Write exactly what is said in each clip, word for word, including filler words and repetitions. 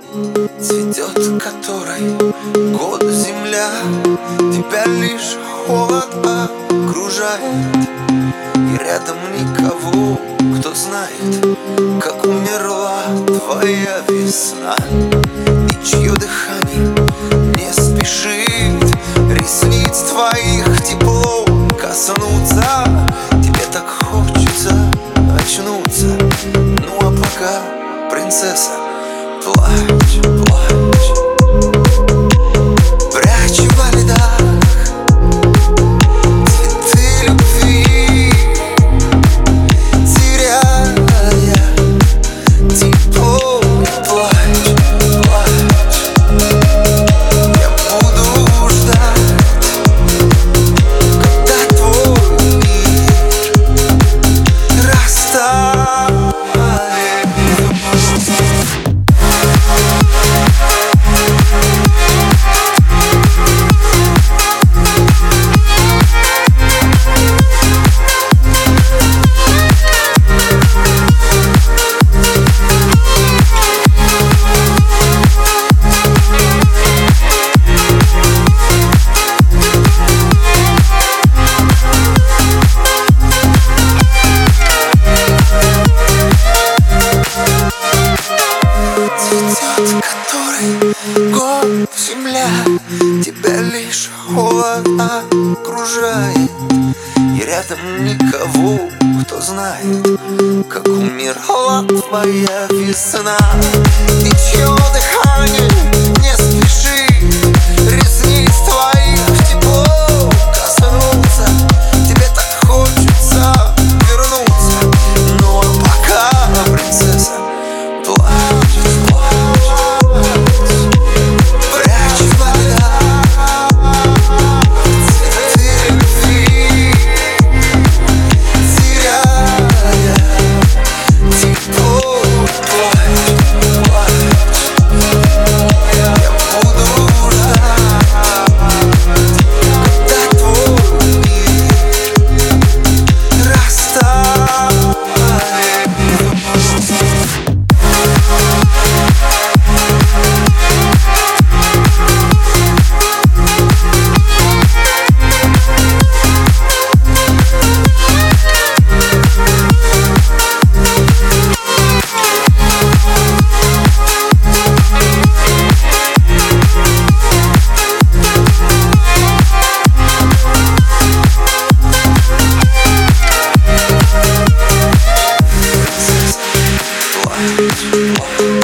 цветет которой год земля. Тебя лишь холод окружает, и рядом никого, кто знает, как умерла твоя весна. И чье дыхание не спешит ресниц твоих тепло коснуться. Тебе так хочется очнуться. Ну а пока, принцесса, плачь, плачь, прячь во льдах цветы любви, теряя тепло. Плачь, плачь, я буду ждать, когда твой мир растает. Цветет который год земля. Тебя лишь холод окружает, и рядом никого, кто знает, как умерла твоя весна. И чье дыхание не спешит ресниц твоих тепло коснуться. Тебе так хочется вернуться. Ну а пока, принцесса, плачь, плачь, прячь во льдах цветы любви, теряя тепло. Плачь, плачь, я буду ждать, когда твой мир растает.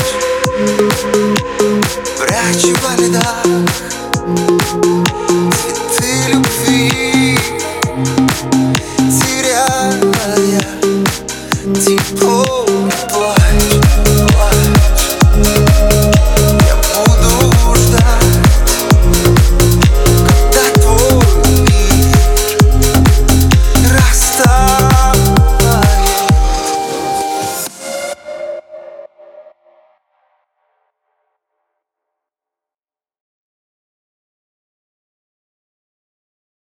Прячь во льдах